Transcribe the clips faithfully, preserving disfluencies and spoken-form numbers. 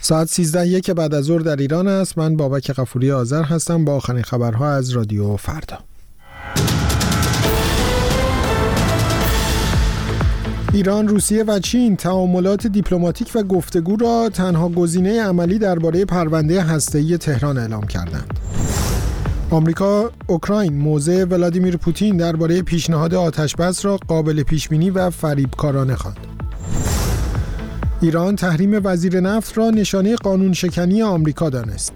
ساعت سیزده و یک بعد از ظهر در ایران است. من بابک غفوری آذر هستم با آخرین خبرها از رادیو فردا. ایران، روسیه و چین تعاملات دیپلماتیک و گفتگو را تنها گزینه عملی درباره پرونده هسته‌ای تهران اعلام کردند. آمریکا، اوکراین موضع ولادیمیر پوتین درباره پیشنهاد آتشبس را قابل پیش‌بینی و فریبکارانه خواند. ایران تحریم وزیر نفت را نشانه قانون شکنی آمریکا دانست.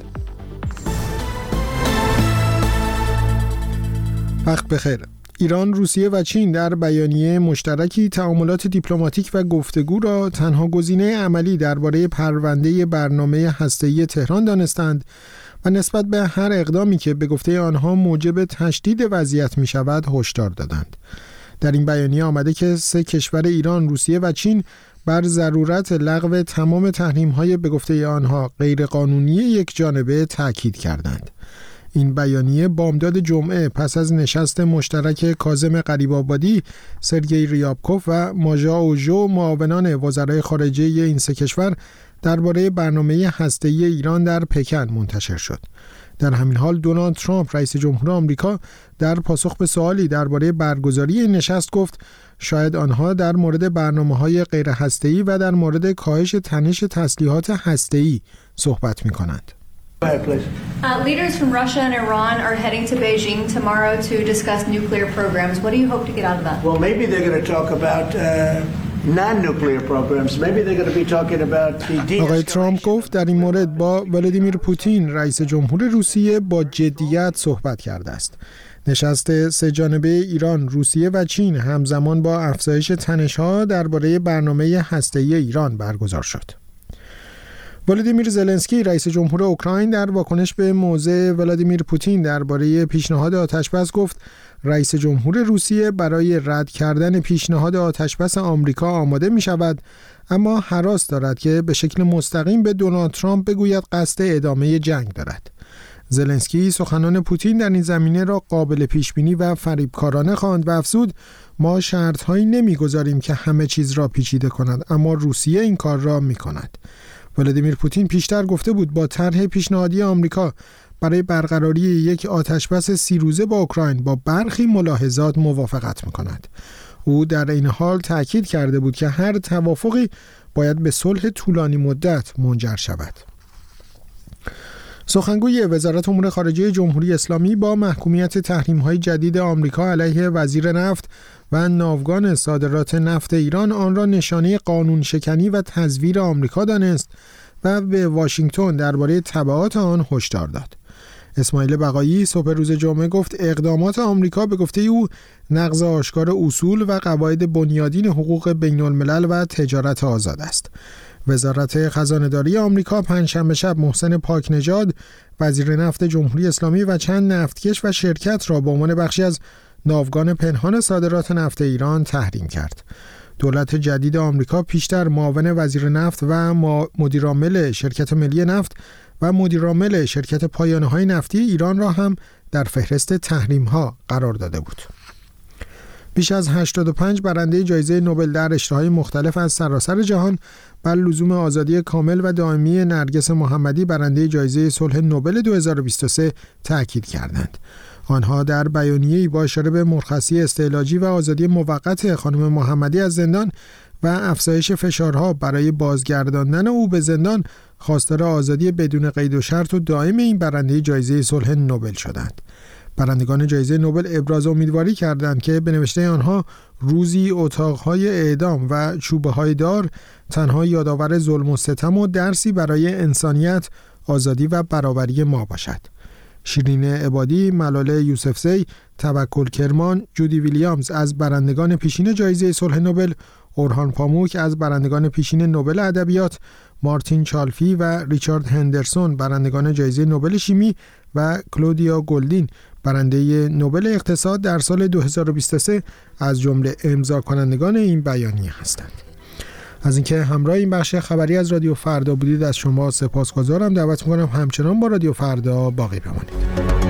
وقت بخیر. ایران، روسیه و چین در بیانیه مشترکی تعاملات دیپلماتیک و گفتگو را تنها گزینه عملی درباره پرونده برنامه هسته‌ای تهران دانستند و نسبت به هر اقدامی که به گفته آنها موجب تشدید وضعیت می شود هشدار دادند. در این بیانیه آمده که سه کشور ایران، روسیه و چین بر ضرورت لغو تمام تحریم‌های به گفته آنها غیرقانونی یک جانبه تاکید کردند. این بیانیه بامداد جمعه پس از نشست مشترک کاظم غریب‌آبادی، سرگئی ریابکوف و ماژا اوژو، معاونان وزرای خارجه این سه کشور، درباره برنامه هسته‌ای ایران در پکن منتشر شد. در همین حال دونالد ترامپ، رئیس جمهور آمریکا، در پاسخ به سوالی درباره برگزاری این نشست گفت شاید آنها در مورد برنامه‌های غیر هسته‌ای و در مورد کاهش تنش تسلیحات هسته‌ای صحبت می‌کنند. Uh, leaders from Russia and Iran are heading to Beijing tomorrow to discuss nuclear programs. What do you hope to get out of that? Well, maybe they're going to talk about uh, non-nuclear programs. Maybe they're going to be talking about the de-escalation. آقای ترامپ گفت در این مورد با ولادیمیر پوتین، رئیس جمهور روسیه، با جدیت صحبت کرده است. نشست سه جانبه ایران، روسیه و چین همزمان با افزایش تنش‌ها درباره برنامه هسته‌ای ایران برگزار شد. ولادیمیر زلنسکی، رئیس جمهور اوکراین، در واکنش به موضع ولادیمیر پوتین درباره پیشنهاد آتشبس گفت رئیس جمهور روسیه برای رد کردن پیشنهاد آتشبس آمریکا آماده می شود، اما هراس دارد که به شکل مستقیم به دونالد ترامپ بگوید قصد ادامه جنگ دارد. زلنسکی سخنان پوتین در این زمینه را قابل پیشبینی و فریبکارانه خواند و افزود ما شرطهایی نمیگذاریم که همه چیز را پیچیده کند، اما روسیه این کار را می کند. ولادیمیر پوتین پیشتر گفته بود با طرح پیشنهادی آمریکا برای برقراری یک آتشبس سی روزه با اوکراین با برخی ملاحظات موافقت می‌کند. او در این حال تأکید کرده بود که هر توافقی باید به صلح طولانی مدت منجر شود. سخنگوی وزارت امور خارجه جمهوری اسلامی با محکومیت تحریم‌های جدید آمریکا علیه وزیر نفت و ناوگان صادرات نفت ایران آن را نشانه قانون شکنی و تزویر آمریکا دانست و به واشنگتن درباره تبعات آن هشدار داد. اسماعیل بقایی صبح روز جمعه گفت اقدامات آمریکا به گفته او نقض آشکار اصول و قواعد بنیادین حقوق بین الملل و تجارت آزاد است. وزارت خزانه‌داری آمریکا پنجشنبه شب محسن پاکنژاد، وزیر نفت جمهوری اسلامی و چند نفتکش و شرکت را به عنوان بخشی از ناوگان پنهان صادرات نفت ایران تحریم کرد. دولت جدید آمریکا پیشتر معاون وزیر نفت و مدیرعامل شرکت ملی نفت و مدیرعامل شرکت پایانه‌های نفتی ایران را هم در فهرست تحریم‌ها قرار داده بود. بیش از هشتاد و پنج برنده جایزه نوبل در رشته‌های مختلف از سراسر جهان بر لزوم آزادی کامل و دائمی نرگس محمدی، برنده جایزه صلح نوبل دو هزار و بیست و سه، تأکید کردند. آنها در بیانیه‌ای با اشاره به مرخصی استعلاجی و آزادی موقت خانم محمدی از زندان و افزایش فشارها برای بازگرداندن او به زندان، خواستار آزادی بدون قید و شرط و دائم این برنده جایزه صلح نوبل شدند. برندگان جایزه نوبل ابراز امیدواری کردند که به نوشته آنها روزی اتاقهای اعدام و چوبه‌های دار تنها یادآور ظلم و ستم و درسی برای انسانیت، آزادی و برابری ما باشد. شیرین عبادی، ملاله یوسفزی، توکل کرمان، جودی ویلیامز از برندگان پیشین جایزه صلح نوبل، اورهان پاموک از برندگان پیشین نوبل ادبیات، مارتین چالفی و ریچارد هندرسون برندگان جایزه نوبل شیمی و کلودیا گلدین برنده نوبل اقتصاد در سال دو هزار و بیست و سه از جمله امضا کنندگان این بیانیه هستند. از اینکه همراه این بخش خبری از رادیو فردا بودید از شما سپاسگزارم. دعوت می‌کنم همچنان با رادیو فردا باقی بمانید.